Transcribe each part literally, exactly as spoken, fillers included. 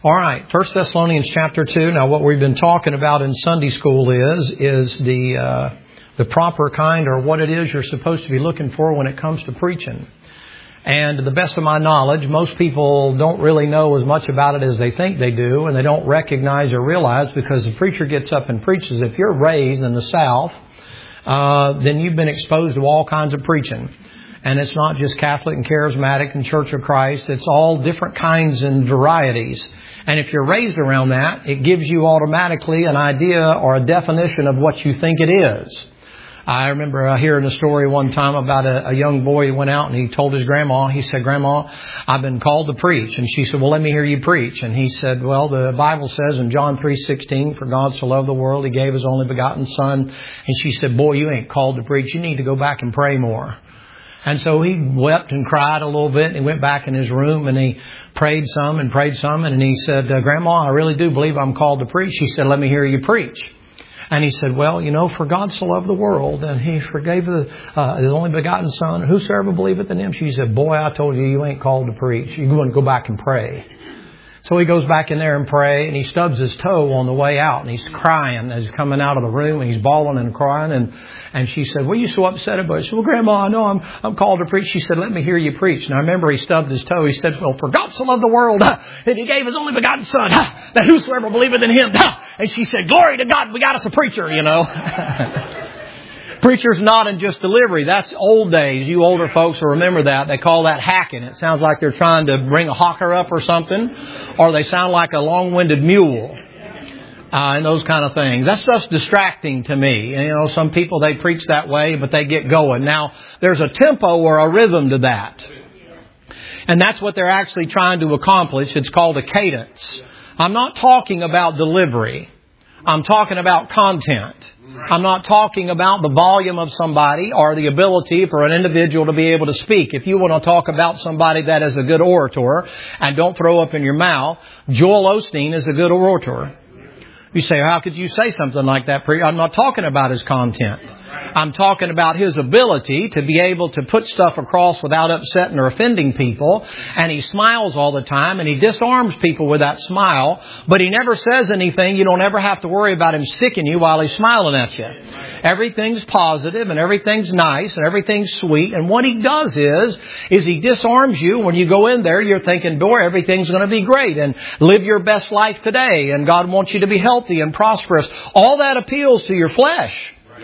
All right, First Thessalonians chapter two. Now, what we've been talking about in Sunday school is is the uh, the proper kind, or what it is you're supposed to be looking for when it comes to preaching. And to the best of my knowledge, most people don't really know as much about it as they think they do, and they don't recognize or realize, because the preacher gets up and preaches. If you're raised in the South, uh, then you've been exposed to all kinds of preaching. And it's not just Catholic and Charismatic and Church of Christ. It's all different kinds and varieties. And if you're raised around that, it gives you automatically an idea or a definition of what you think it is. I remember hearing a story one time about a, a young boy who went out and he told his grandma, he said, "Grandma, I've been called to preach." And she said, "Well, let me hear you preach." And he said, "Well, the Bible says in John three sixteen, for God so loved the world, He gave His only begotten Son." And she said, "Boy, you ain't called to preach. You need to go back and pray more." And so he wept and cried a little bit, and he went back in his room and he prayed some and prayed some. And he said, "Grandma, I really do believe I'm called to preach." She said, "Let me hear you preach." And he said, "Well, you know, for God so loved the world, and He forgave the, uh, His only begotten Son, whosoever believeth in Him." She said, "Boy, I told you, you ain't called to preach. You're going to go back and pray." So he goes back in there and pray, and he stubs his toe on the way out, and he's crying as he's coming out of the room, and he's bawling and crying. And, and she said, "What are you so upset about?" He said, "Well, Grandma, I know I'm, I'm called to preach." She said, "Let me hear you preach." And I remember he stubbed his toe. He said, "Well, for God so loved the world, uh, and He gave His only begotten Son, uh, that whosoever believeth in Him." Uh, and she said, "Glory to God, we got us a preacher, you know." Preacher's not in just delivery. That's old days. You older folks will remember that. They call that hacking. It sounds like they're trying to bring a hawker up or something. Or they sound like a long-winded mule. Uh, and those kind of things. That's just distracting to me. And, you know, some people, they preach that way, but they get going. Now, there's a tempo or a rhythm to that. And that's what they're actually trying to accomplish. It's called a cadence. I'm not talking about delivery. I'm talking about content. I'm not talking about the volume of somebody or the ability for an individual to be able to speak. If you want to talk about somebody that is a good orator, and don't throw up in your mouth, Joel Osteen is a good orator. You say, "How could you say something like that?" I'm not talking about his content. I'm talking about his ability to be able to put stuff across without upsetting or offending people. And he smiles all the time, and he disarms people with that smile. But he never says anything. You don't ever have to worry about him sticking you while he's smiling at you. Everything's positive, and everything's nice, and everything's sweet. And what he does is, is he disarms you. When you go in there, you're thinking, boy, everything's going to be great, and live your best life today, and God wants you to be healthy and prosperous. All that appeals to your flesh.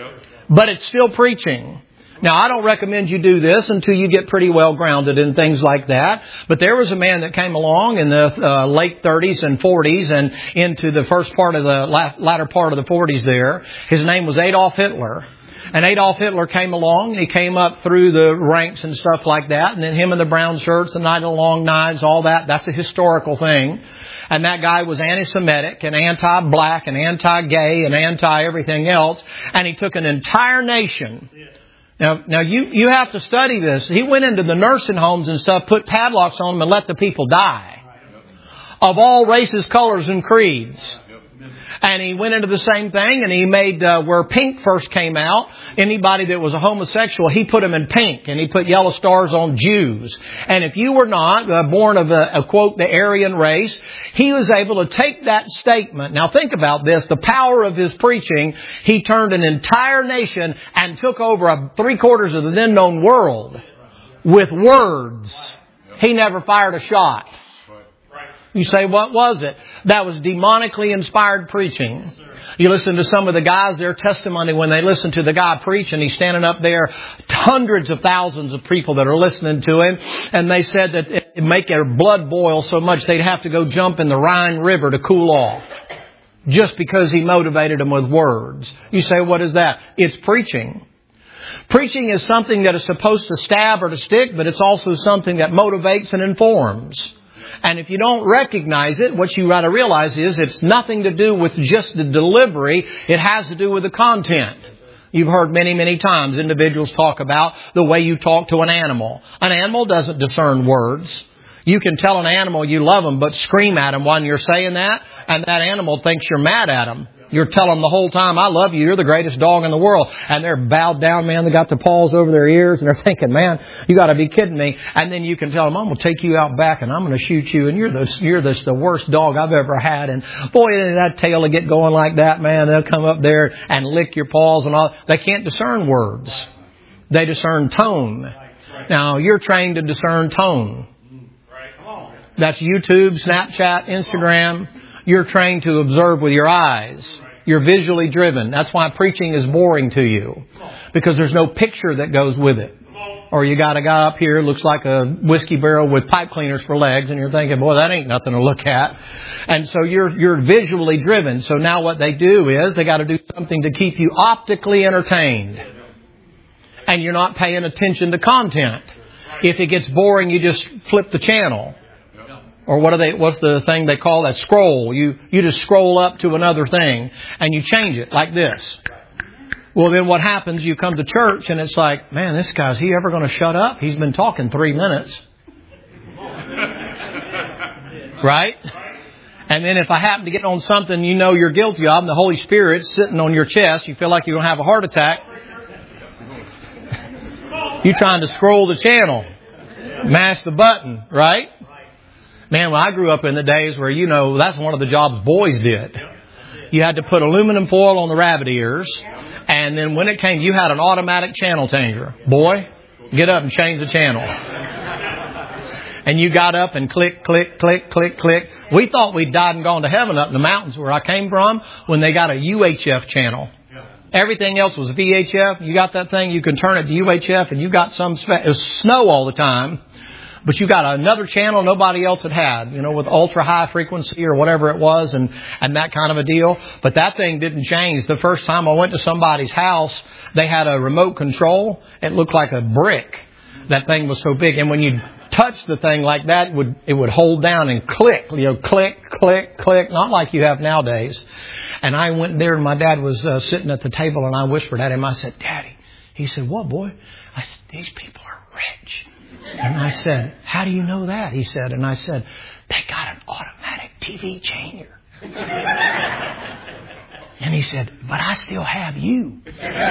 But it's still preaching. Now, I don't recommend you do this until you get pretty well grounded in things like that. But there was a man that came along in the uh, late thirties and forties and into the first part of the la- latter part of the forties there. His name was Adolf Hitler. And Adolf Hitler came along, and he came up through the ranks and stuff like that. And then him in the brown shirts, the night of the long knives, all that. That's a historical thing. And that guy was anti-Semitic and anti-black and anti-gay and anti-everything else. And he took an entire nation. Now, now you, you have to study this. He went into the nursing homes and stuff, put padlocks on them, and let the people die. Of all races, colors, and creeds. And he went into the same thing, and he made, uh, where pink first came out, anybody that was a homosexual, he put them in pink, and he put yellow stars on Jews. And if you were not uh, born of a, a, quote, the Aryan race, he was able to take that statement. Now think about this, the power of his preaching, he turned an entire nation and took over a three quarters of the then known world with words. He never fired a shot. You say, what was it? That was demonically inspired preaching. You listen to some of the guys, their testimony when they listen to the guy preach, and he's standing up there, hundreds of thousands of people that are listening to him, and they said that it make their blood boil so much they'd have to go jump in the Rhine River to cool off. Just because he motivated them with words. You say, what is that? It's preaching. Preaching is something that is supposed to stab or to stick, but it's also something that motivates and informs. And if you don't recognize it, what you got to realize is it's nothing to do with just the delivery. It has to do with the content. You've heard many, many times individuals talk about the way you talk to an animal. An animal doesn't discern words. You can tell an animal you love them, but scream at them while you're saying that, and that animal thinks you're mad at them. You're telling them the whole time, I love you, you're the greatest dog in the world. And they're bowed down, man. They got the paws over their ears and they're thinking, man, you got to be kidding me. And then you can tell them, I'm going to take you out back and I'm going to shoot you. And you're the, you're the, the worst dog I've ever had. And boy, that tail will get going like that, man. They'll come up there and lick your paws and all. They can't discern words. They discern tone. Now, you're trained to discern tone. That's YouTube, Snapchat, Instagram. You're trained to observe with your eyes. You're visually driven. That's why preaching is boring to you. Because there's no picture that goes with it. Or you got a guy up here, looks like a whiskey barrel with pipe cleaners for legs, and you're thinking, boy, that ain't nothing to look at. And so you're you're visually driven. So now what they do is they got to do something to keep you optically entertained. And you're not paying attention to content. If it gets boring, you just flip the channel. Or what are they? What's the thing they call that? Scroll. You you just scroll up to another thing and you change it like this. Well, then what happens? You come to church and it's like, man, this guy's he ever going to shut up? He's been talking three minutes, right? And then if I happen to get on something you know you're guilty of, and the Holy Spirit's sitting on your chest, you feel like you're going to have a heart attack. You're trying to scroll the channel, mash the button, right? Man, when I grew up in the days where, you know, that's one of the jobs boys did. You had to put aluminum foil on the rabbit ears. And then when it came, you had an automatic channel changer. Boy, get up and change the channel. And you got up and click, click, click, click, click. We thought we'd died and gone to heaven up in the mountains where I came from when they got a U H F channel. Everything else was V H F. You got that thing, you can turn it to U H F and you got some, it was snow all the time. But you got another channel nobody else had had, you know, with ultra high frequency or whatever it was and, and that kind of a deal. But that thing didn't change. The first time I went to somebody's house, they had a remote control. It looked like a brick. That thing was so big. And when you touch the thing like that, it would, it would hold down and click, you know, click, click, click, not like you have nowadays. And I went there and my dad was uh, sitting at the table and I whispered at him. I said, Daddy. He said, what, boy? I said, these people are rich. And I said, how do you know that? He said, and I said, they got an automatic T V changer. And he said, but I still have you.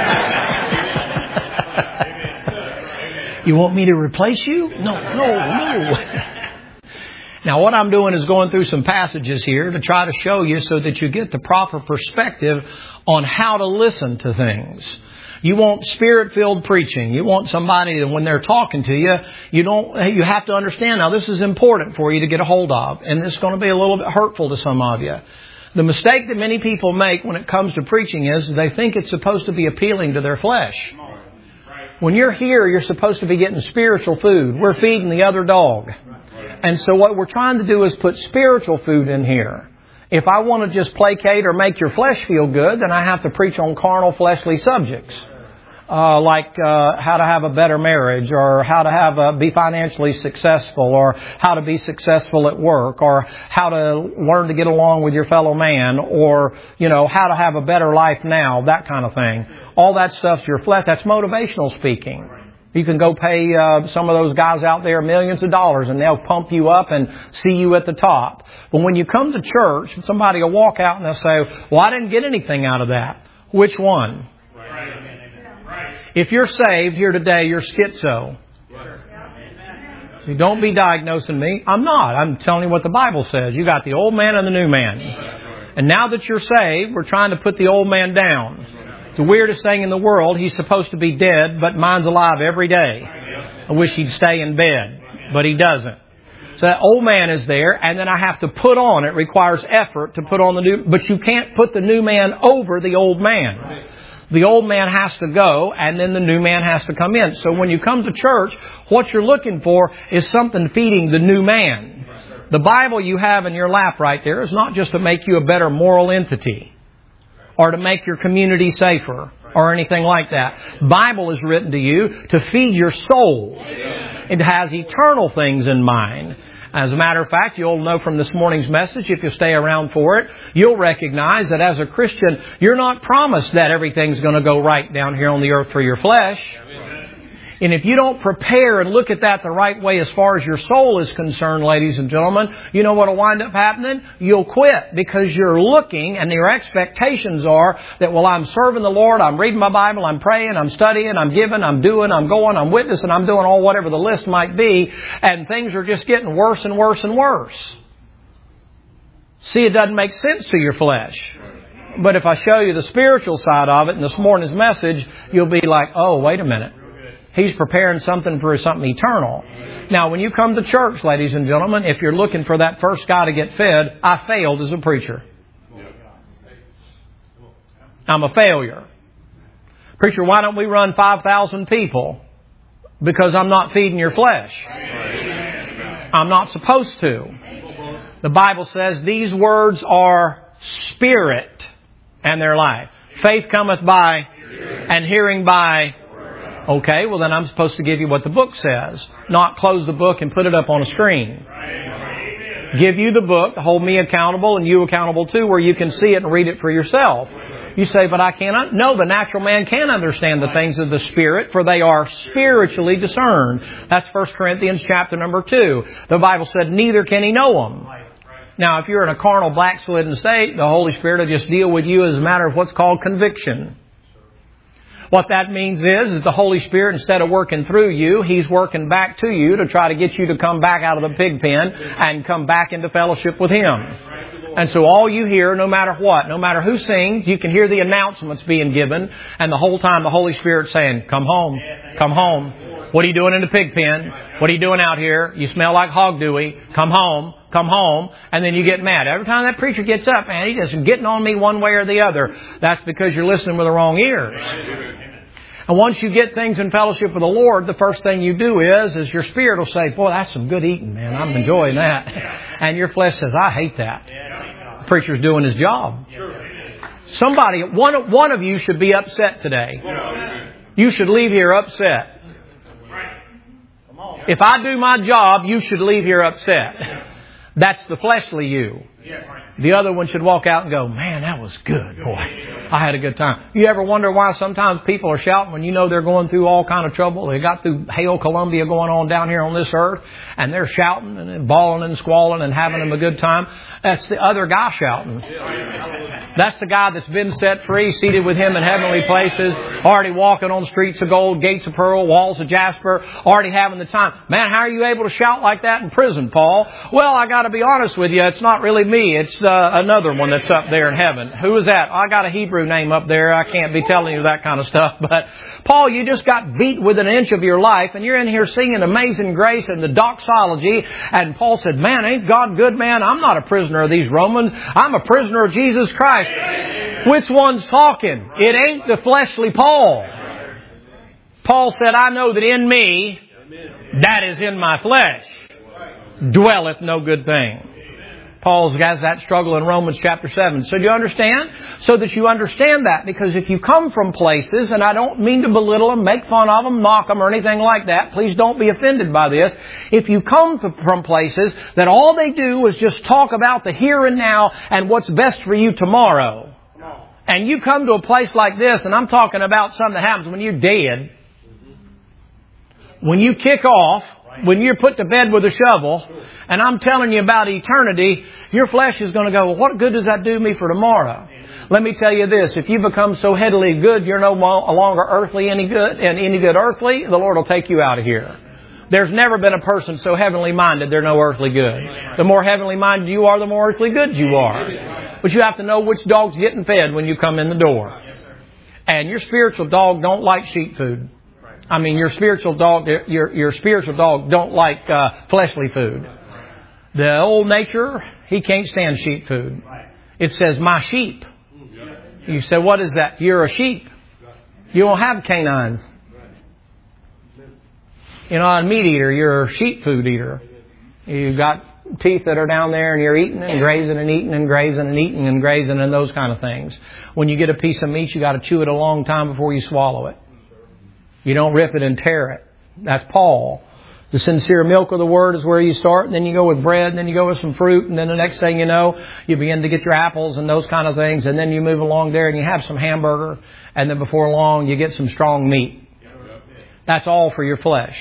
You want me to replace you? No, no, no. Now, what I'm doing is going through some passages here to try to show you so that you get the proper perspective on how to listen to things. You want spirit-filled preaching. You want somebody that when they're talking to you, you don't, you have to understand. Now, this is important for you to get a hold of, and it's going to be a little bit hurtful to some of you. The mistake that many people make when it comes to preaching is they think it's supposed to be appealing to their flesh. When you're here, you're supposed to be getting spiritual food. We're feeding the other dog. And so what we're trying to do is put spiritual food in here. If I want to just placate or make your flesh feel good, then I have to preach on carnal, fleshly subjects. Uh, like uh, how to have a better marriage, or how to have a, be financially successful, or how to be successful at work, or how to learn to get along with your fellow man, or, you know, how to have a better life now, that kind of thing. All that stuff's your flesh. That's motivational speaking. You can go pay uh, some of those guys out there millions of dollars and they'll pump you up and see you at the top. But when you come to church, somebody will walk out and they'll say, well, I didn't get anything out of that. Which one? If you're saved here today, you're schizo. So don't be diagnosing me. I'm not. I'm telling you what the Bible says. You got the old man and the new man. And now that you're saved, we're trying to put the old man down. It's the weirdest thing in the world. He's supposed to be dead, but mine's alive every day. I wish he'd stay in bed, but he doesn't. So that old man is there, and then I have to put on, it requires effort to put on the new, but you can't put the new man over the old man. The old man has to go, and then the new man has to come in. So when you come to church, what you're looking for is something feeding the new man. The Bible you have in your lap right there is not just to make you a better moral entity, or to make your community safer, or anything like that. Bible is written to you to feed your soul. It has eternal things in mind. As a matter of fact, you'll know from this morning's message, if you stay around for it, you'll recognize that as a Christian, you're not promised that everything's going to go right down here on the earth for your flesh. And if you don't prepare and look at that the right way as far as your soul is concerned, ladies and gentlemen, you know what will wind up happening? You'll quit because you're looking and your expectations are that, well, I'm serving the Lord, I'm reading my Bible, I'm praying, I'm studying, I'm giving, I'm doing, I'm going, I'm witnessing, I'm doing all whatever the list might be, and things are just getting worse and worse and worse. See, it doesn't make sense to your flesh. But if I show you the spiritual side of it in this morning's message, you'll be like, oh, wait a minute. He's preparing something for something eternal. Now, when you come to church, ladies and gentlemen, if you're looking for that first guy to get fed, I failed as a preacher. I'm a failure. Preacher, why don't we run five thousand people? Because I'm not feeding your flesh. I'm not supposed to. The Bible says these words are spirit and they're life. Faith cometh by and hearing by. Okay, well then I'm supposed to give you what the book says, not close the book and put it up on a screen. Give you the book, hold me accountable and you accountable too, where you can see it and read it for yourself. You say, but I cannot. No, the natural man can understand the things of the Spirit, for they are spiritually discerned. That's First Corinthians chapter number two. The Bible said, neither can he know them. Now, if you're in a carnal backslidden state, the Holy Spirit will just deal with you as a matter of what's called conviction. What that means is, is the Holy Spirit, instead of working through you, He's working back to you to try to get you to come back out of the pig pen and come back into fellowship with Him. And so all you hear, no matter what, no matter who sings, you can hear the announcements being given, and the whole time the Holy Spirit's saying, come home, come home. What are you doing in the pig pen? What are you doing out here? You smell like hog dewey. Come home. Come home, and then you get mad. Every time that preacher gets up, man, he's just getting on me one way or the other. That's because you're listening with the wrong ears. And once you get things in fellowship with the Lord, the first thing you do is, is your spirit will say, boy, that's some good eating, man. I'm enjoying that. And your flesh says, I hate that. The preacher's doing his job. Somebody, one, one of you should be upset today. You should leave here upset. If I do my job, you should leave here upset. That's the fleshly you. The other one should walk out and go, man, that was good, boy. I had a good time. You ever wonder why sometimes people are shouting when you know they're going through all kind of trouble? They got through Hail Columbia going on down here on this earth, and they're shouting and bawling and squalling and having them a good time. That's the other guy shouting. That's the guy that's been set free, seated with Him in heavenly places, already walking on streets of gold, gates of pearl, walls of jasper, already having the time. Man, how are you able to shout like that in prison, Paul? Well, I got to be honest with you, it's not really me. It's uh, another one that's up there in heaven. Who is that? I got a Hebrew name up there. I can't be telling you that kind of stuff. But Paul, you just got beat with an inch of your life, and you're in here singing Amazing Grace and the doxology. And Paul said, man, ain't God good, man? I'm not a prisoner of these Romans. I'm a prisoner of Jesus Christ. Which one's talking? It ain't the fleshly Paul. Paul said, I know that in me, that is in my flesh, dwelleth no good thing. Paul has that struggle in Romans chapter seven. So do you understand? So that you understand that. Because if you come from places, and I don't mean to belittle them, make fun of them, mock them, or anything like that. Please don't be offended by this. If you come from places that all they do is just talk about the here and now and what's best for you tomorrow. And you come to a place like this, and I'm talking about something that happens when you're dead. When you kick off, when you're put to bed with a shovel, and I'm telling you about eternity, your flesh is going to go, well, what good does that do me for tomorrow? Let me tell you this, if you become so headily good, you're no longer earthly any good, and any good earthly, the Lord will take you out of here. There's never been a person so heavenly minded, they're no earthly good. The more heavenly minded you are, the more earthly good you are. But you have to know which dog's getting fed when you come in the door. And your spiritual dog don't like sheep food. I mean, your spiritual dog, your your spiritual dog don't like uh, fleshly food. The old nature, he can't stand sheep food. It says, my sheep. You say, what is that? You're a sheep. You don't have canines. You're not a meat eater. You're a sheep food eater. You've got teeth that are down there and you're eating and grazing and eating and grazing and eating and grazing and those kind of things. When you get a piece of meat, you got to chew it a long time before you swallow it. You don't rip it and tear it. That's Paul. The sincere milk of the Word is where you start, and then you go with bread, and then you go with some fruit, and then the next thing you know, you begin to get your apples and those kind of things, and then you move along there and you have some hamburger, and then before long you get some strong meat. That's all for your flesh.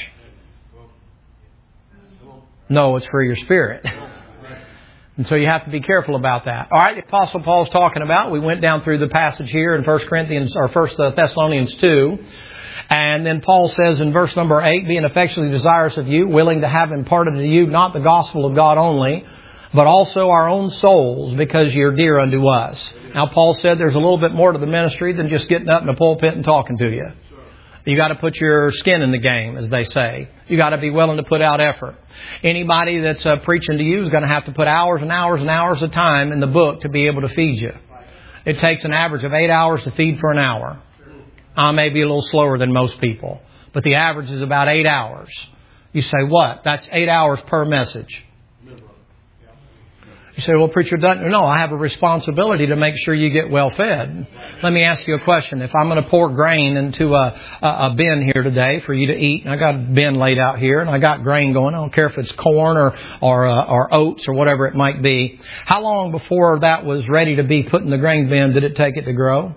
No, it's for your spirit. And so you have to be careful about that. All right, the Apostle Paul's talking about, we went down through the passage here in First Corinthians, or First Thessalonians two. And then Paul says in verse number eight, being affectionately desirous of you, willing to have imparted to you not the gospel of God only, but also our own souls, because you're dear unto us. Now, Paul said there's a little bit more to the ministry than just getting up in the pulpit and talking to you. You got to put your skin in the game, as they say. You got to be willing to put out effort. Anybody that's uh, preaching to you is going to have to put hours and hours and hours of time in the book to be able to feed you. It takes an average of eight hours to feed for an hour. I may be a little slower than most people, but the average is about eight hours. You say, what? That's eight hours per message. You say, well, preacher, doesn't. No, I have a responsibility to make sure you get well fed. Let me ask you a question. If I'm going to pour grain into a, a, a bin here today for you to eat, and I got a bin laid out here, and I got grain going, I don't care if it's corn or or, uh, or oats or whatever it might be. How long before that was ready to be put in the grain bin did it take it to grow?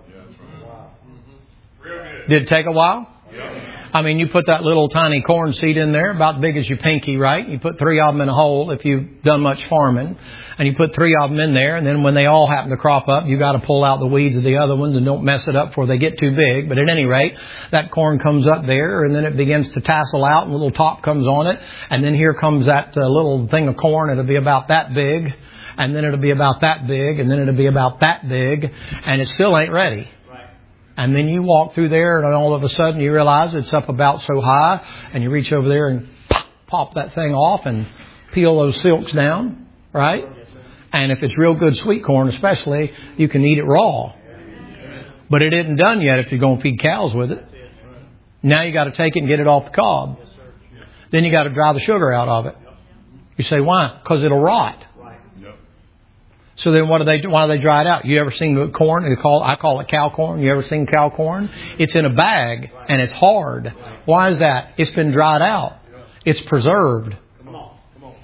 Did it take a while? I mean, you put that little tiny corn seed in there, about big as your pinky, right? You put three of them in a hole if you've done much farming. And you put three of them in there, and then when they all happen to crop up, you got to pull out the weeds of the other ones and don't mess it up before they get too big. But at any rate, that corn comes up there, and then it begins to tassel out, and a little top comes on it. And then here comes that uh, little thing of corn. It'll be about that big, and then it'll be about that big, and then it'll be about that big, and it still ain't ready. And then you walk through there, and all of a sudden you realize it's up about so high, and you reach over there and pop, pop that thing off and peel those silks down, right? And if it's real good sweet corn especially, you can eat it raw. But it isn't done yet if you're going to feed cows with it. Now you got to take it and get it off the cob. Then you got to dry the sugar out of it. You say, why? Because it'll rot. So then what do they do? Why do they dry it out? You ever seen the corn? They call, I call it cow corn. You ever seen cow corn? It's in a bag and it's hard. Why is that? It's been dried out. It's preserved. Come on. Come on.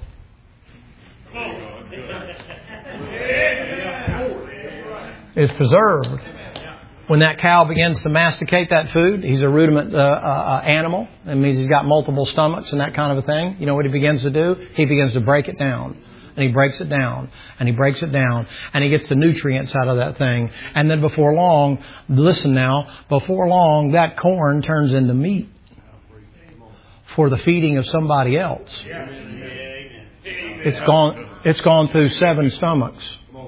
It's preserved. When that cow begins to masticate that food, he's a rudiment uh, uh, animal. That means he's got multiple stomachs and that kind of a thing. You know what he begins to do? He begins to break it down. And he breaks it down, and he breaks it down, and he gets the nutrients out of that thing. And then before long, listen now, before long, that corn turns into meat for the feeding of somebody else. It's gone, it's gone through seven stomachs.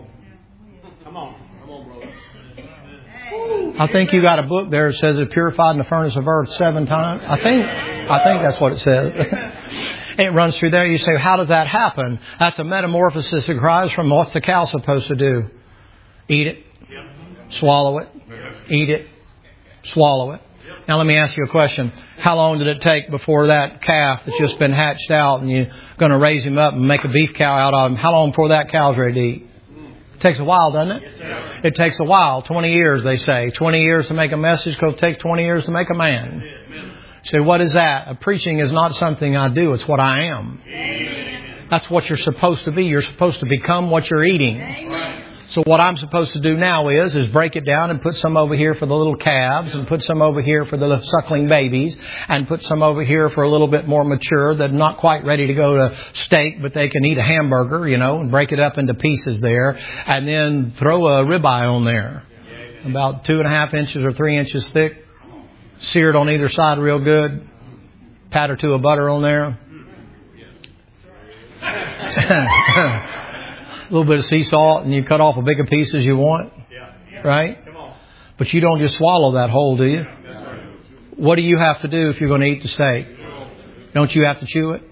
I think you got a book there that says it purified in the furnace of earth seven times. I think, I think that's what it says. It runs through there. You say, how does that happen? That's a metamorphosis that occurs from what's the cow supposed to do? Eat it, swallow it, eat it, swallow it. Now let me ask you a question. How long did it take before that calf that's just been hatched out and you're going to raise him up and make a beef cow out of him? How long before that cow's ready to eat? It takes a while, doesn't it? Yes, it takes a while. twenty years, they say. twenty years to make a message because it takes twenty years to make a man. You say, what is that? A preaching is not something I do. It's what I am. Amen. That's what you're supposed to be. You're supposed to become what you're eating. Amen. So what I'm supposed to do now is, is break it down and put some over here for the little calves and put some over here for the suckling babies and put some over here for a little bit more mature that are not quite ready to go to steak, but they can eat a hamburger, you know, and break it up into pieces there and then throw a ribeye on there. About two and a half inches or three inches thick. Seared on either side real good. Pat or two of butter on there. A little bit of sea salt, and you cut off as big a piece as you want. Right? But you don't just swallow that whole, do you? What do you have to do if you're going to eat the steak? Don't you have to chew it?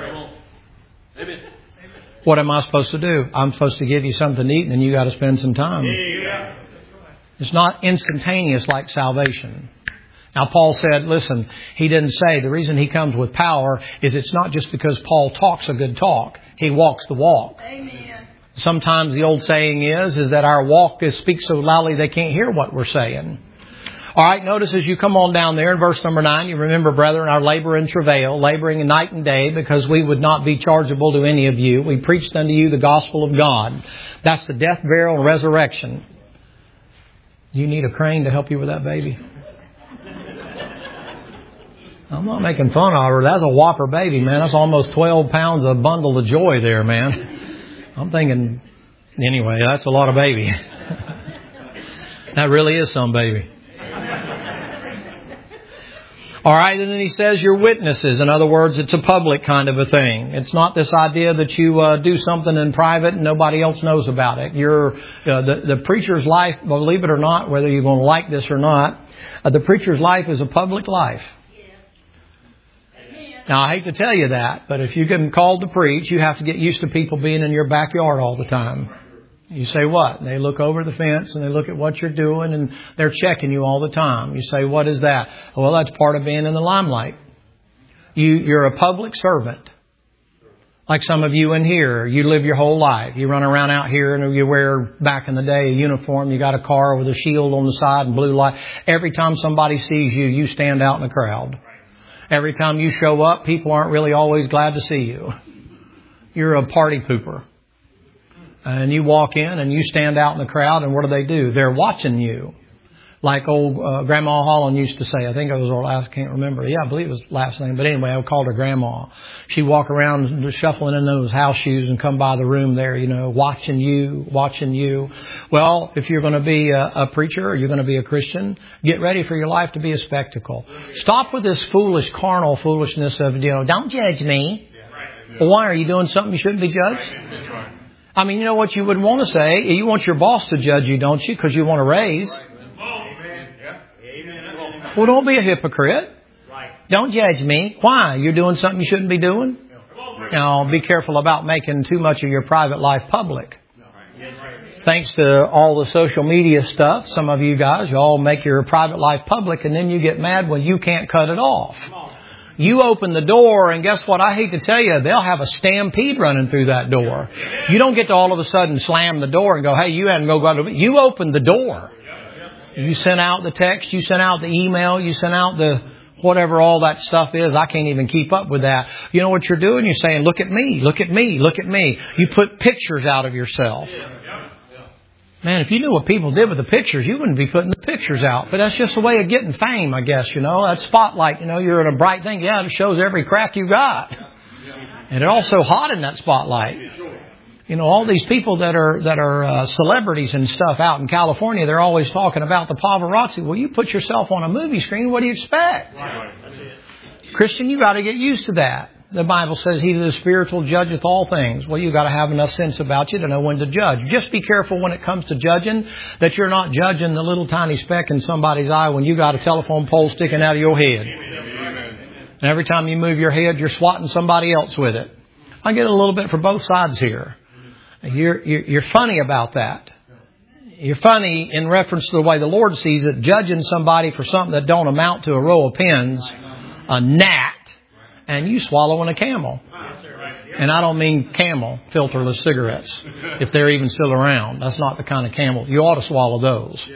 What am I supposed to do? I'm supposed to give you something to eat, and then you got to spend some time. It's not instantaneous like salvation. Now, Paul said, listen, he didn't say the reason he comes with power is it's not just because Paul talks a good talk. He walks the walk. Amen. Sometimes the old saying is, is that our walk is speaks so loudly they can't hear what we're saying. All right, notice as you come on down there in verse number nine, you remember, brethren, our labor and travail, laboring night and day because we would not be chargeable to any of you. We preached unto you the gospel of God. That's the death, burial, and resurrection. Do you need a crane to help you with that baby? I'm not making fun of her. That's a whopper baby, man. That's almost twelve pounds of bundle of joy there, man. I'm thinking, anyway, that's a lot of baby. That really is some baby. All right, and then he says you're witnesses. In other words, it's a public kind of a thing. It's not this idea that you uh, do something in private and nobody else knows about it. You're uh, the, the preacher's life, believe it or not, whether you're going to like this or not, uh, the preacher's life is a public life. Now, I hate to tell you that, but if you get called to preach, you have to get used to people being in your backyard all the time. You say what? They look over the fence and they look at what you're doing and they're checking you all the time. You say, what is that? Well, that's part of being in the limelight. You, you're a public servant. Like some of you in here, you live your whole life. You run around out here and you wear, back in the day, a uniform. You got a car with a shield on the side and blue light. Every time somebody sees you, you stand out in the crowd. Every time you show up, people aren't really always glad to see you. You're a party pooper. And you walk in and you stand out in the crowd, and what do they do? They're watching you. Like old uh, Grandma Holland used to say. I think it was her last, I can't remember. Yeah, I believe it was last name. But anyway, I called her Grandma. She'd walk around shuffling in those house shoes and come by the room there, you know, watching you, watching you. Well, if you're going to be a, a preacher or you're going to be a Christian, get ready for your life to be a spectacle. Stop with this foolish, carnal foolishness of, you know, don't judge me. Well, why? Are you doing something you shouldn't be judged? I mean, you know what you would want to say? You want your boss to judge you, don't you? Because you want a raise. Well, don't be a hypocrite. Don't judge me. Why? You're doing something you shouldn't be doing? Now, be careful about making too much of your private life public. Thanks to all the social media stuff, some of you guys, you all make your private life public, and then you get mad when you can't cut it off. You open the door, and guess what? I hate to tell you, they'll have a stampede running through that door. You don't get to all of a sudden slam the door and go, hey, you hadn't go go to. You open the door. You sent out the text, you sent out the email, you sent out the whatever all that stuff is. I can't even keep up with that. You know what you're doing? You're saying, look at me, look at me, look at me. You put pictures out of yourself. Man, if you knew what people did with the pictures, you wouldn't be putting the pictures out. But that's just a way of getting fame, I guess, you know. That spotlight, you know, you're in a bright thing. Yeah, it shows every crack you got. And it's also hot in that spotlight. You know, all these people that are that are uh, celebrities and stuff out in California, they're always talking about the paparazzi. Well, you put yourself on a movie screen, what do you expect? Christian, you got to get used to that. The Bible says he that is spiritual judgeth all things. Well, you got to have enough sense about you to know when to judge. Just be careful when it comes to judging that you're not judging the little tiny speck in somebody's eye when you got a telephone pole sticking out of your head. And every time you move your head, you're swatting somebody else with it. I get a little bit for both sides here. You're, you're, you're funny about that. You're funny in reference to the way the Lord sees it, judging somebody for something that don't amount to a row of pins, a gnat, and you swallowing a Camel. And I don't mean Camel, filterless cigarettes, if they're even still around. That's not the kind of Camel. You ought to swallow those.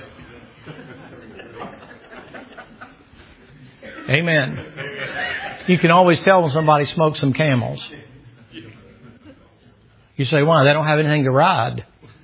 Amen. You can always tell when somebody smokes some Camels. You say, why? They don't have anything to ride.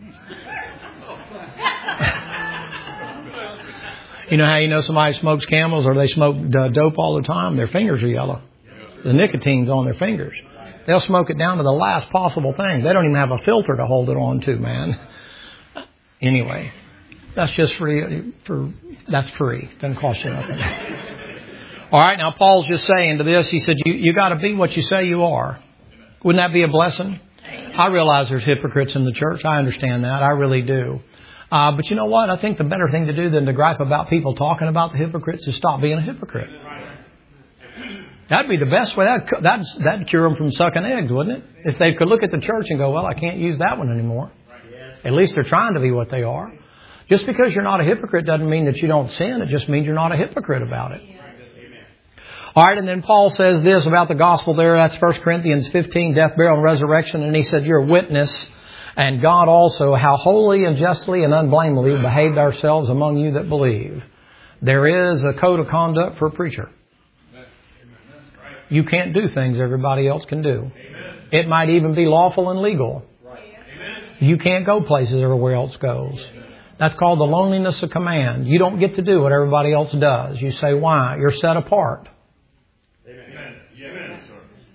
You know how you know somebody smokes Camels or they smoke uh, dope all the time? Their fingers are yellow. The nicotine's on their fingers. They'll smoke it down to the last possible thing. They don't even have a filter to hold it on to, man. Anyway, that's just free. For that's free. Doesn't cost you nothing. All right, now Paul's just saying to this, he said, you, you got to be what you say you are. Wouldn't that be a blessing? I realize there's hypocrites in the church. I understand that. I really do. Uh, but you know what? I think the better thing to do than to gripe about people talking about the hypocrites is stop being a hypocrite. That'd be the best way. That'd, that'd, that'd cure them from sucking eggs, wouldn't it? If they could look at the church and go, well, I can't use that one anymore. At least they're trying to be what they are. Just because you're not a hypocrite doesn't mean that you don't sin. It just means you're not a hypocrite about it. All right, and then Paul says this about the gospel there. That's First Corinthians fifteen, death, burial, and resurrection. And he said, you're a witness, and God also, how holy and justly and unblameably behaved ourselves among you that believe. There is a code of conduct for a preacher. You can't do things everybody else can do. It might even be lawful and legal. You can't go places everywhere else goes. That's called the loneliness of command. You don't get to do what everybody else does. You say, why? You're set apart.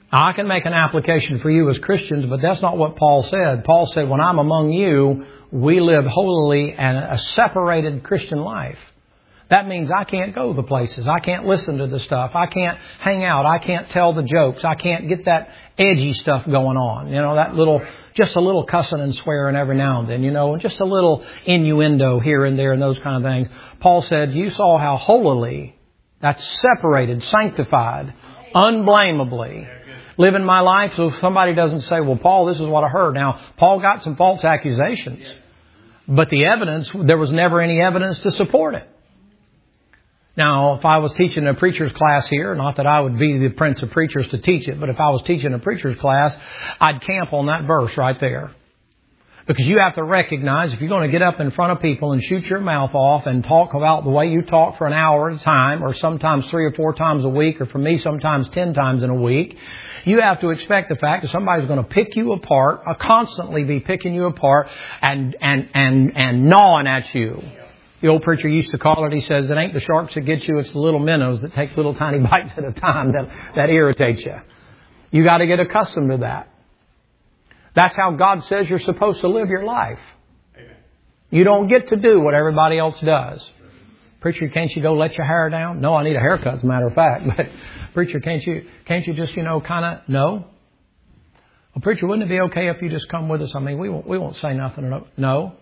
I can make an application for you as Christians, but that's not what Paul said. Paul said, when I'm among you, we live holily and a separated Christian life. That means I can't go the places. I can't listen to the stuff. I can't hang out. I can't tell the jokes. I can't get that edgy stuff going on. You know, that little, just a little cussing and swearing every now and then, you know, just a little innuendo here and there and those kind of things. Paul said, you saw how holily, that's separated, sanctified, unblameably, living my life so somebody doesn't say, well, Paul, this is what I heard. Now, Paul got some false accusations, but the evidence, there was never any evidence to support it. Now, if I was teaching a preacher's class here, not that I would be the prince of preachers to teach it, but if I was teaching a preacher's class, I'd camp on that verse right there. Because you have to recognize if you're going to get up in front of people and shoot your mouth off and talk about the way you talk for an hour at a time, or sometimes three or four times a week, or for me, sometimes ten times in a week, you have to expect the fact that somebody's going to pick you apart, or constantly be picking you apart and, and, and, and gnawing at you. The old preacher used to call it, he says, it ain't the sharks that get you, it's the little minnows that take little tiny bites at a time that, that irritate you. You got to get accustomed to that. That's how God says you're supposed to live your life. Amen. You don't get to do what everybody else does. Preacher, can't you go let your hair down? No, I need a haircut, as a matter of fact. But preacher, can't you, can't you just, you know, kind of, no? Well, preacher, wouldn't it be okay if you just come with us? I mean, we won't, we won't say nothing. No.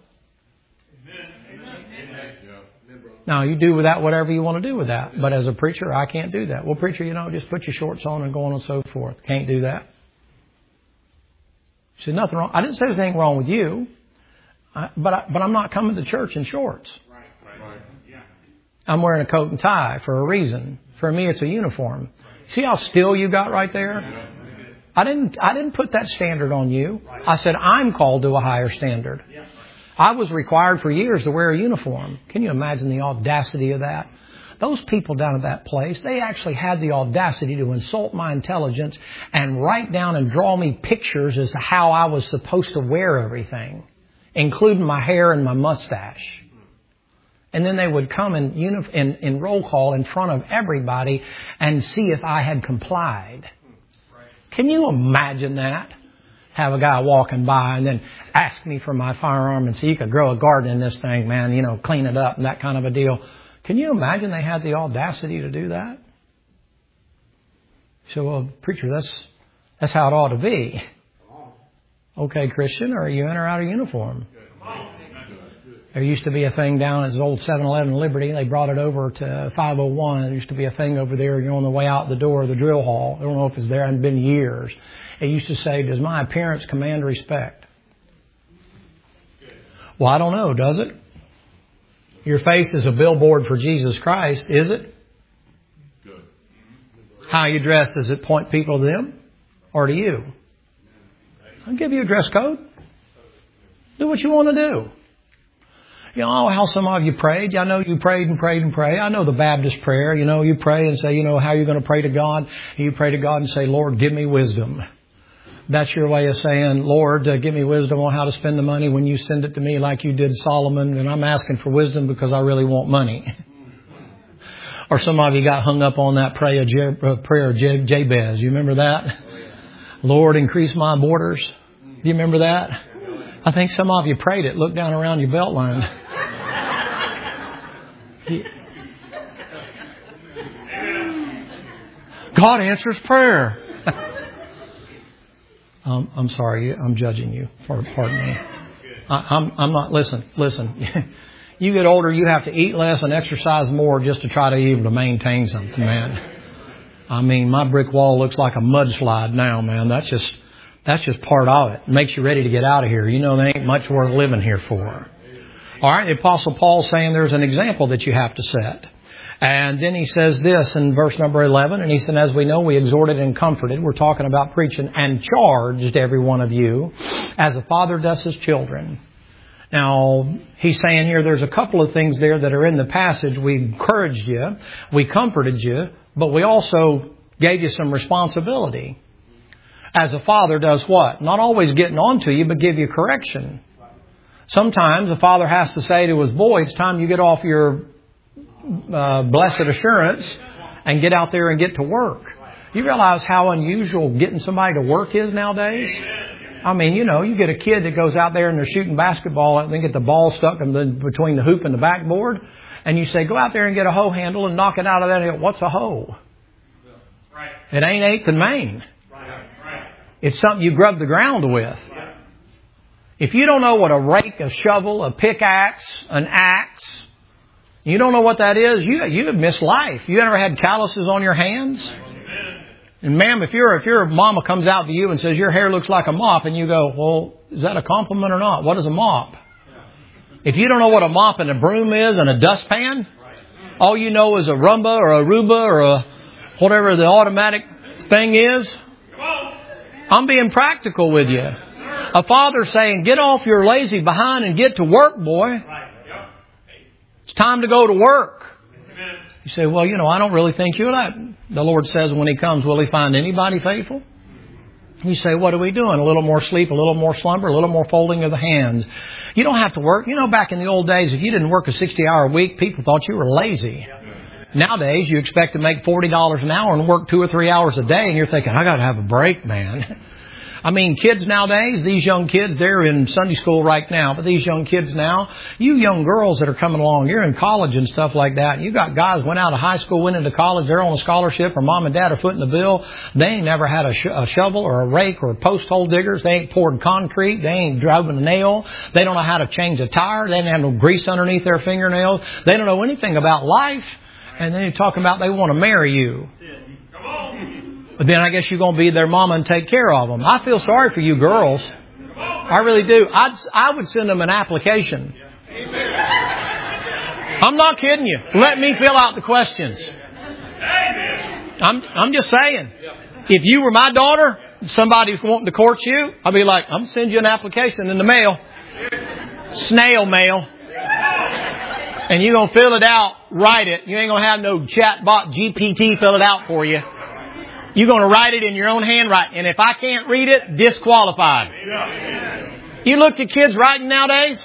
Now, you do with that whatever you want to do with that. But as a preacher, I can't do that. Well, preacher, you know, just put your shorts on and go on and so forth. Can't do that. She said, nothing wrong. I didn't say there's anything wrong with you. I, but, I, but I'm not coming to church in shorts. Right, right, right. Yeah. I'm wearing a coat and tie for a reason. For me, it's a uniform. See how still you got right there? I didn't, I didn't put that standard on you. I said, I'm called to a higher standard. I was required for years to wear a uniform. Can you imagine the audacity of that? Those people down at that place, they actually had the audacity to insult my intelligence and write down and draw me pictures as to how I was supposed to wear everything, including my hair and my mustache. And then they would come in, uni- in, in roll call in front of everybody and see if I had complied. Can you imagine that? Have a guy walking by and then ask me for my firearm and say, you could grow a garden in this thing, man, you know, clean it up and that kind of a deal. Can you imagine they had the audacity to do that? So, well, preacher, that's, that's how it ought to be. Okay, Christian, are you in or out of uniform? There used to be a thing down at the old seven eleven Liberty. They brought it over to five oh one. There used to be a thing over there. You're on the way out the door of the drill hall. I don't know if it's there. It hasn't been years. It used to say, does my appearance command respect? Well, I don't know, does it? Your face is a billboard for Jesus Christ, is it? Good. How you dress, does it point people to them or to you? I'll give you a dress code. Do what you want to do. You know how some of you prayed. I know you prayed and prayed and prayed. I know the Baptist prayer. You know, you pray and say, you know, how you're going to pray to God. You pray to God and say, Lord, give me wisdom. That's your way of saying, Lord, uh, give me wisdom on how to spend the money when you send it to me like you did Solomon. And I'm asking for wisdom because I really want money. Or some of you got hung up on that prayer of, Je- uh, prayer of Je- Jabez. You remember that? Lord, increase my borders. Do you remember that? I think some of you prayed it. Look down around your belt line. God answers prayer. um, I'm sorry. I'm judging you. Pardon me. I, I'm, I'm not. Listen, listen. You get older, you have to eat less and exercise more just to try to be able to maintain something, man. I mean, my brick wall looks like a mudslide now, man. That's just... That's just part of it. It makes you ready to get out of here. You know, there ain't much worth living here for. All right. The Apostle Paul's saying there's an example that you have to set. And then he says this in verse number eleven. And he said, as we know, we exhorted and comforted. We're talking about preaching and charged every one of you as a father does his children. Now, he's saying here there's a couple of things there that are in the passage. We encouraged you. We comforted you. But we also gave you some responsibility. As a father does what? Not always getting on to you, but give you correction. Sometimes a father has to say to his boy, it's time you get off your uh, blessed assurance and get out there and get to work. You realize how unusual getting somebody to work is nowadays? I mean, you know, you get a kid that goes out there and they're shooting basketball and they get the ball stuck in the, between the hoop and the backboard. And you say, go out there and get a hoe handle and knock it out of that. And go, what's a hoe? Right. It ain't eighth and main. Right. It's something you grub the ground with. Right. If you don't know what a rake, a shovel, a pickaxe, an axe, you don't know what that is, you, you have missed life. You ever had calluses on your hands? And ma'am, if your if your mama comes out to you and says your hair looks like a mop, and you go, well, is that a compliment or not? What is a mop? If you don't know what a mop and a broom is and a dustpan, all you know is a Rumba or a Roomba or a whatever the automatic thing is. I'm being practical with you. A father saying, get off your lazy behind and get to work, boy. It's time to go to work. You say, well, you know, I don't really think you're that. The Lord says when He comes, will He find anybody faithful? You say, what are we doing? A little more sleep, a little more slumber, a little more folding of the hands. You don't have to work. You know, back in the old days, if you didn't work a sixty-hour week, people thought you were lazy. Nowadays, you expect to make forty dollars an hour and work two or three hours a day, and you're thinking, I got to have a break, man. I mean, kids nowadays, these young kids, they're in Sunday school right now, but these young kids now, you young girls that are coming along, you're in college and stuff like that, and you got guys went out of high school, went into college, they're on a scholarship, or mom and dad are footing the bill. They ain't never had a, sh- a shovel or a rake or post hole diggers. They ain't poured concrete. They ain't driving a nail. They don't know how to change a tire. They didn't have no grease underneath their fingernails. They don't know anything about life. And then you're talking about they want to marry you. But then I guess you're going to be their mama and take care of them. I feel sorry for you girls. I really do. I'd, I would send them an application. I'm not kidding you. Let me fill out the questions. I'm, I'm just saying. If you were my daughter, somebody's wanting to court you, I'd be like, I'm going to send you an application in the mail. Snail mail. And you're going to fill it out, write it. You ain't going to have no chatbot G P T fill it out for you. You're going to write it in your own handwriting. And if I can't read it, disqualified. You look at kids writing nowadays,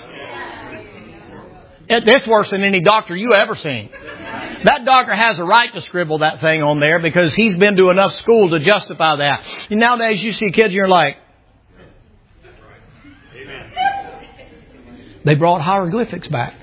it's worse than any doctor you ever seen. That doctor has a right to scribble that thing on there because he's been to enough school to justify that. And nowadays you see kids and you're like, they brought hieroglyphics back.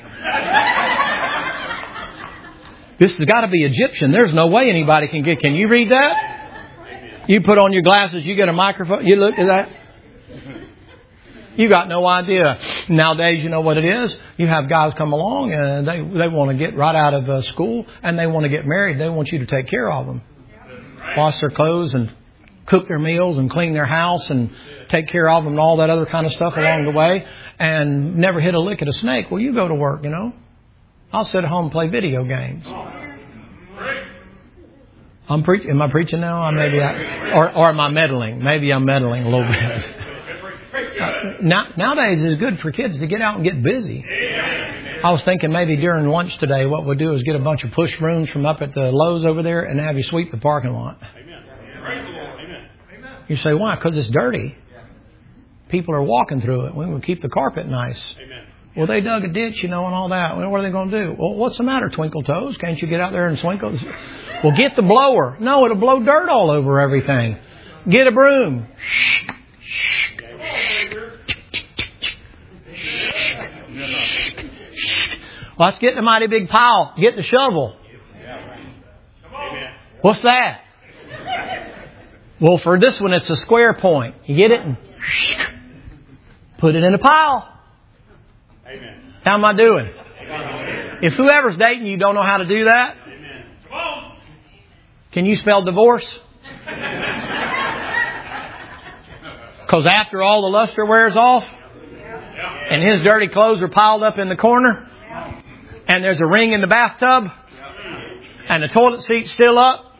This has got to be Egyptian. There's no way anybody can get, can you read that? You put on your glasses, you get a microphone, you look at that. You got no idea. Nowadays, you know what it is? You have guys come along and they they want to get right out of uh, school and they want to get married. They want you to take care of them. Wash their clothes and cook their meals and clean their house and take care of them and all that other kind of stuff along the way and never hit a lick at a snake. Well, you go to work, you know. I'll sit at home and play video games. I'm preaching. Am I preaching now? Or maybe I, or, or am I meddling? Maybe I'm meddling a little bit. Uh, now, nowadays, it's good for kids to get out and get busy. I was thinking maybe during lunch today, what we'll do is get a bunch of push brooms from up at the Lowe's over there and have you sweep the parking lot. You say, why? Because it's dirty. People are walking through it. We will keep the carpet nice. Well, they dug a ditch, you know, and all that. Well, what are they going to do? Well, what's the matter, Twinkle Toes? Can't you get out there and swinkle? Well, get the blower. No, it'll blow dirt all over everything. Get a broom. Well, let's get the mighty big pile. Get the shovel. What's that? Well, for this one, it's a square point. You get it and put it in a pile. Amen. How am I doing? If whoever's dating you don't know how to do that, can you spell divorce? Because after all the luster wears off and his dirty clothes are piled up in the corner and there's a ring in the bathtub and the toilet seat's still up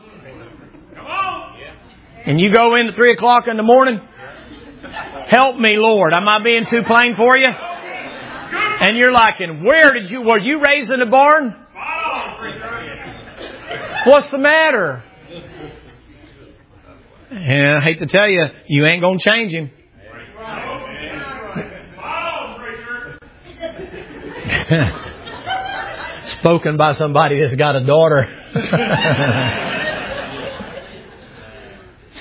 and you go in at three o'clock in the morning, help me, Lord. Am I being too plain for you? And you're like, and where did you, were you raised in a barn? What's the matter? Yeah, I hate to tell you, you ain't going to change him. Spoken by somebody that's got a daughter.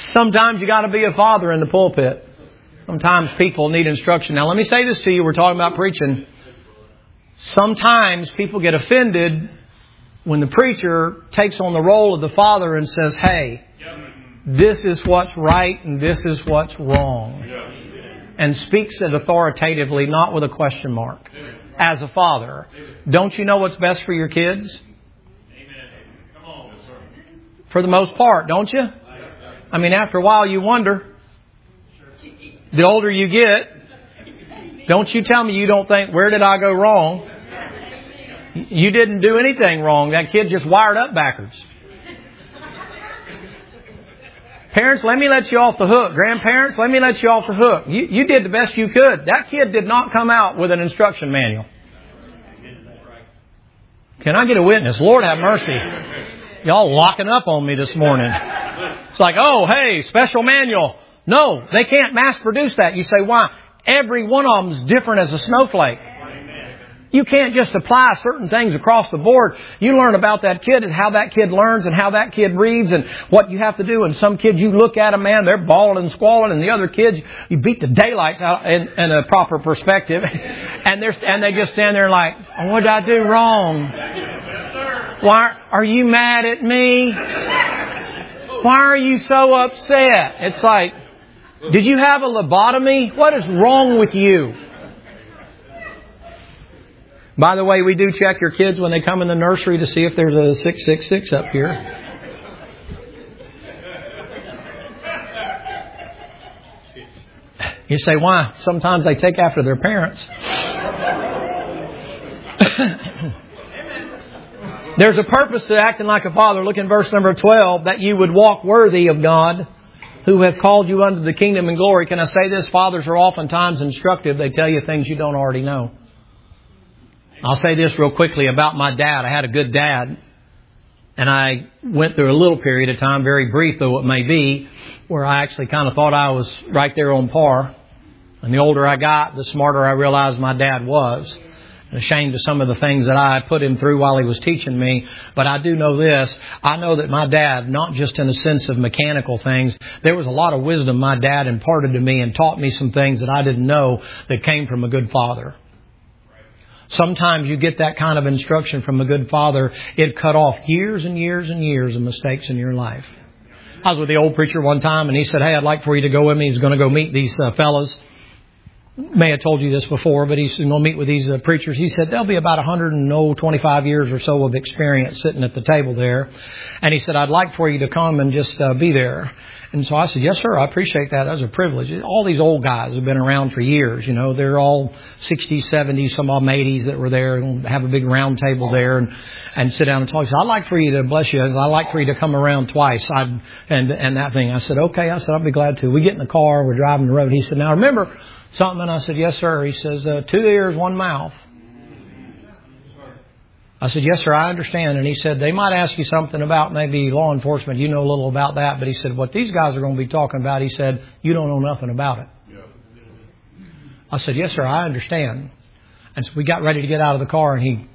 Sometimes you got to be a father in the pulpit. Sometimes people need instruction. Now let me say this to you. We're talking about preaching. Sometimes people get offended when the preacher takes on the role of the father and says, hey, this is what's right and this is what's wrong. And speaks it authoritatively, not with a question mark. As a father, don't you know what's best for your kids? For the most part, don't you? I mean, after a while you wonder. The older you get, don't you tell me you don't think, where did I go wrong? You didn't do anything wrong. That kid just wired up backwards. Parents, let me let you off the hook. Grandparents, let me let you off the hook. You, you did the best you could. That kid did not come out with an instruction manual. Can I get a witness? Lord have mercy. Y'all locking up on me this morning. It's like, oh, hey, special manual. No, they can't mass produce that. You say, why? Every one of them is different as a snowflake. You can't just apply certain things across the board. You learn about that kid and how that kid learns and how that kid reads and what you have to do. And some kids, you look at them, man, they're bawling and squalling. And the other kids, you beat the daylights out in, in a proper perspective. And they're and they just stand there like, oh, what did I do wrong? Why are you mad at me? Why are you so upset? It's like, did you have a lobotomy? What is wrong with you? By the way, we do check your kids when they come in the nursery to see if there's a six six six up here. You say, why? Sometimes they take after their parents. There's a purpose to acting like a father. Look in verse number twelve, that you would walk worthy of God, who have called you unto the kingdom and glory. Can I say this? Fathers are oftentimes instructive. They tell you things you don't already know. I'll say this real quickly about my dad. I had a good dad. And I went through a little period of time, very brief though it may be, where I actually kind of thought I was right there on par. And the older I got, the smarter I realized my dad was. Ashamed of some of the things that I put him through while he was teaching me. But I do know this. I know that my dad, not just in a sense of mechanical things, there was a lot of wisdom my dad imparted to me and taught me some things that I didn't know that came from a good father. Sometimes you get that kind of instruction from a good father. It cut off years and years and years of mistakes in your life. I was with the old preacher one time and he said, hey, I'd like for you to go with me. He's going to go meet these uh, fellas. May have told you this before, but he's going to meet with these uh, preachers. He said there'll be about one hundred twenty-five years or so of experience sitting at the table there. And he said, I'd like for you to come and just uh, be there. And so I said, yes, sir, I appreciate that. That's a privilege. All these old guys have been around for years. You know, they're all sixties, seventies, some of them eighties that were there and have a big round table there and, and sit down and talk. He said, I'd like for you to, bless you, I'd like for you to come around twice. I'd, and, and that thing. I said, okay. I said, I'll be glad to. We get in the car. We're driving the road. He said, now remember something? And I said, yes, sir. He says, uh, two ears, one mouth. I said, yes, sir, I understand. And he said, they might ask you something about maybe law enforcement. You know a little about that. But he said, what these guys are going to be talking about, he said, you don't know nothing about it. I said, yes, sir, I understand. And so we got ready to get out of the car and he,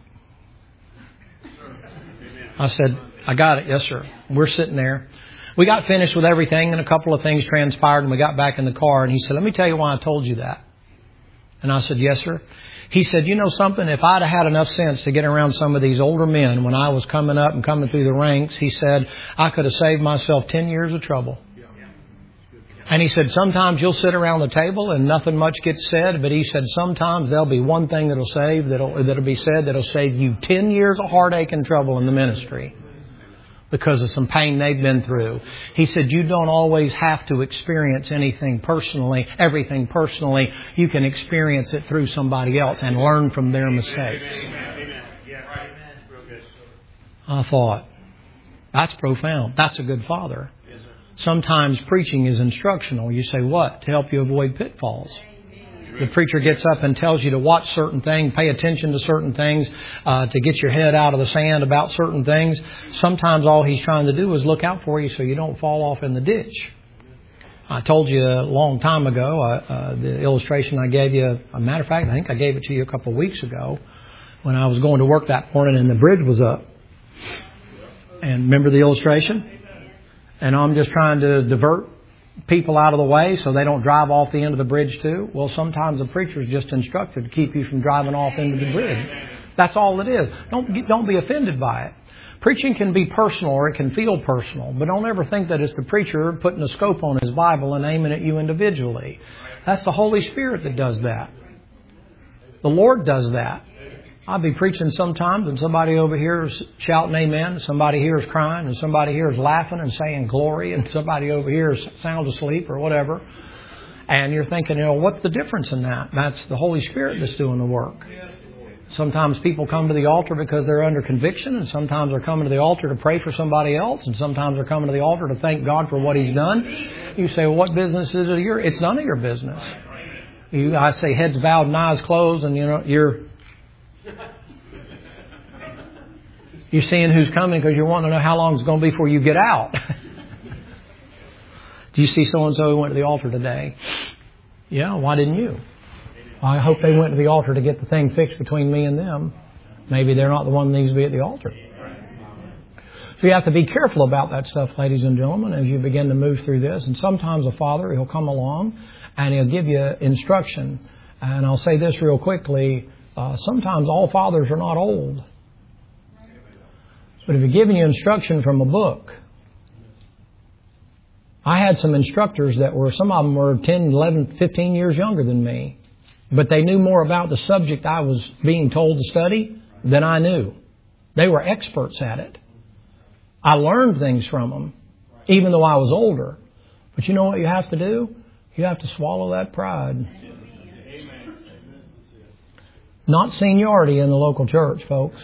I said, I got it. Yes, sir. We're sitting there. We got finished with everything and a couple of things transpired and we got back in the car and he said, let me tell you why I told you that. And I said, yes, sir. He said, you know something, if I'd have had enough sense to get around some of these older men when I was coming up and coming through the ranks, he said, I could have saved myself ten years of trouble. And he said, sometimes you'll sit around the table and nothing much gets said. But he said, sometimes there'll be one thing that'll save, that'll, that'll be said, that'll save you ten years of heartache and trouble in the ministry. Because of some pain they've been through. He said, you don't always have to experience anything personally, everything personally. You can experience it through somebody else and learn from their mistakes. I thought, that's profound. That's a good father. Sometimes preaching is instructional. You say, what? To help you avoid pitfalls. The preacher gets up and tells you to watch certain things, pay attention to certain things, uh, to get your head out of the sand about certain things. Sometimes all he's trying to do is look out for you so you don't fall off in the ditch. I told you a long time ago, uh, uh, the illustration I gave you, a matter of fact, I think I gave it to you a couple of weeks ago when I was going to work that morning and the bridge was up. And remember the illustration? And I'm just trying to divert people out of the way so they don't drive off the end of the bridge too? Well, sometimes the preacher is just instructed to keep you from driving off into the bridge. That's all it is. Don't, don't be offended by it. Preaching can be personal or it can feel personal, but don't ever think that it's the preacher putting a scope on his Bible and aiming at you individually. That's the Holy Spirit that does that. The Lord does that. I'll be preaching sometimes and somebody over here is shouting amen, and somebody here is crying, and somebody here is laughing and saying glory, and somebody over here is sound asleep or whatever. And you're thinking, you know, what's the difference in that? That's the Holy Spirit that's doing the work. Sometimes people come to the altar because they're under conviction, and sometimes they're coming to the altar to pray for somebody else, and sometimes they're coming to the altar to thank God for what He's done. You say, well, what business is it your? It's none of your business. You, I say heads bowed and eyes closed, and you know, you're you're seeing who's coming because you're wanting to know how long it's going to be before you get out. Do you see so-and-so who went to the altar today? Yeah, why didn't you? I hope they went to the altar to get the thing fixed between me and them. Maybe they're not the one that needs to be at the altar. So you have to be careful about that stuff, ladies and gentlemen, as you begin to move through this. And sometimes a father, he'll come along and he'll give you instruction. And I'll say this real quickly. Uh, sometimes all fathers are not old. But if you're giving you instruction from a book, I had some instructors that were, some of them were ten, eleven, fifteen years younger than me. But they knew more about the subject I was being told to study than I knew. They were experts at it. I learned things from them, even though I was older. But you know what you have to do? You have to swallow that pride. Not seniority in the local church, folks.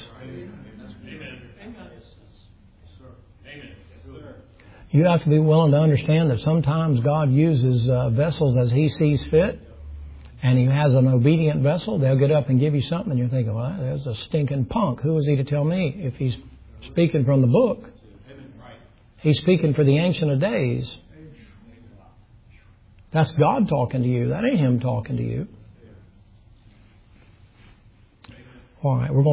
You have to be willing to understand that sometimes God uses uh, vessels as He sees fit. And He has an obedient vessel. They'll get up and give you something and you're thinking, well, there's a stinking punk. Who is he to tell me? If he's speaking from the book, He's speaking for the Ancient of Days. That's God talking to you. That ain't Him talking to you. All right, we're going